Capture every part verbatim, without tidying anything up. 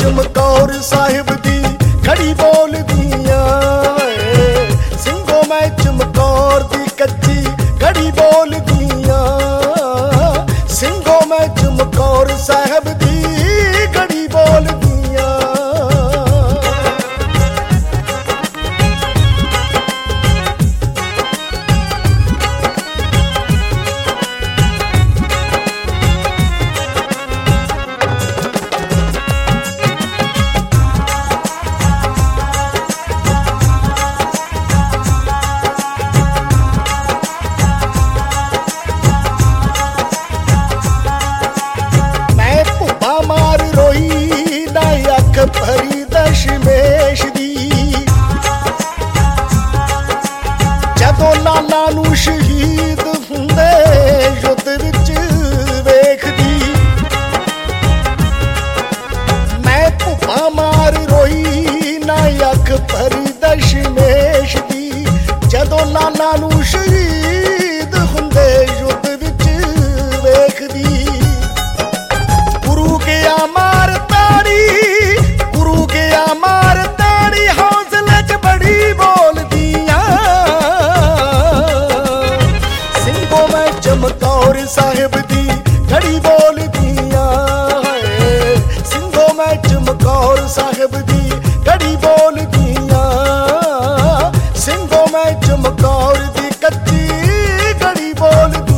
ਚਮਕੌਰ ਸਾਹਿਬ ਦੀ ਖੜੀ ਬੋਲਦੀਆਂ ਏ, ਸਿੰਘੋ ਮੈਂ ਚਮਕੌਰ ਦੀ ਕੱਚੀ ਖੜੀ ਬੋਲਦੀਆਂ, ਸਿੰਘੋ ਮੈਂ ਚਮਕੌਰ ਸਾਹਿਬ ਦੀ ਖੜੀ ਬੋਲਦੀਆਂ। ਭਰੀ ਦਸ਼ਮੇਸ਼ ਦੀ ਜਦੋਂ ਲਾਲਾ ਨੂੰ ਸ਼ਹੀਦ ਹੁੰਦੇ ਯੁੱਧ ਵਿੱਚ ਵੇਖਦੀ, ਮੈਂ ਭੁੱਖਾ ਮਾਰ ਰੋਈ ਨਾ ਅੱਖ ਭਰੀ ਦਸ਼ਮੇਸ਼ ਦੀ, ਜਦੋਂ ਲਾਲਾ ਨੂੰ ਸ਼ਹੀਦ ਹੁੰਦੇ ਯੁੱਧ ਵਿੱਚ ਵੇਖਦੀ। ਗੁਰੂ ਗਿਆ ਮਾਰ ਤਾੜੀ, ਮਾਰ ਤਾੜੀ ਹੌਸਲੇ ਚ ਬੜੀ ਬੋਲਦੀਆਂ, ਸਿੰਘੋ ਮੈਂ ਚਮਕੌਰ ਸਾਹਿਬ ਦੀ ਖੜੀ ਬੋਲਦੀਆਂ, ਸਿੰਘੋ ਮੈਂ ਚਮਕੌਰ ਸਾਹਿਬ ਦੀ ਖੜੀ ਬੋਲਦੀਆਂ, ਸਿੰਘੋ ਮੈਂ ਚਮਕੌਰ ਦੀ ਕੱਚੀ ਖੜੀ ਬੋਲਦੀਆਂ।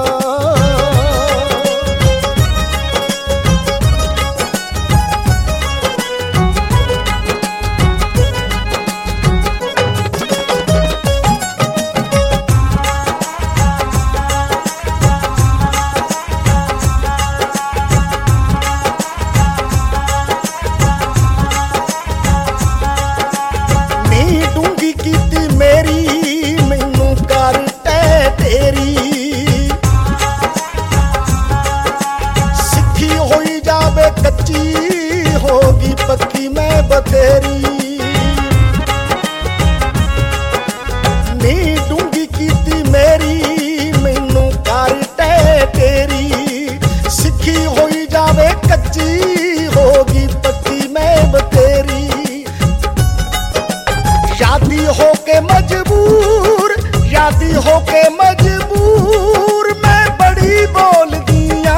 ਕੱਚੀ ਹੋਗੀ ਪੱਕੀ ਮੈਂ ਬਥੇਰੀ, ਨੀ ਡੂੰਗੀ ਕੀਤੀ ਮੇਰੀ ਮੈਨੂੰ ਕਰ ਟੈ ਤੇਰੀ, ਸਿੱਖੀ ਹੋਈ ਜਾਵੇ ਕੱਚੀ ਹੋਗੀ ਪੱਕੀ ਮੈਂ ਬਥੇਰੀ। ਸ਼ਾਦੀ ਹੋ ਕੇ ਮਜਬੂਰ, ਸ਼ਾਦੀ ਹੋ ਕੇ ਮਜਬੂਰ ਮੈਂ ਬੜੀ ਬੋਲਦੀਆਂ,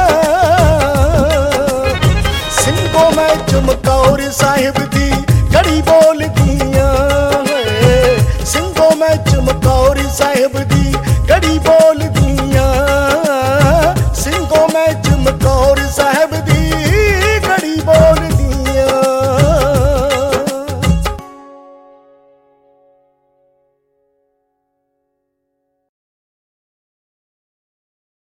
ਸਿੰਘੋ ਮੈਂ ਚਮਕੌਰ ਸਾਹਿਬ ਦੀ ਖੜੀ ਬੋਲਦੀਆਂ, ਸਿੰਘੋ ਮੈਂ ਚਮਕੌਰ ਸਾਹਿਬ ਦੀ ਖੜੀ ਬੋਲਦੀਆਂ।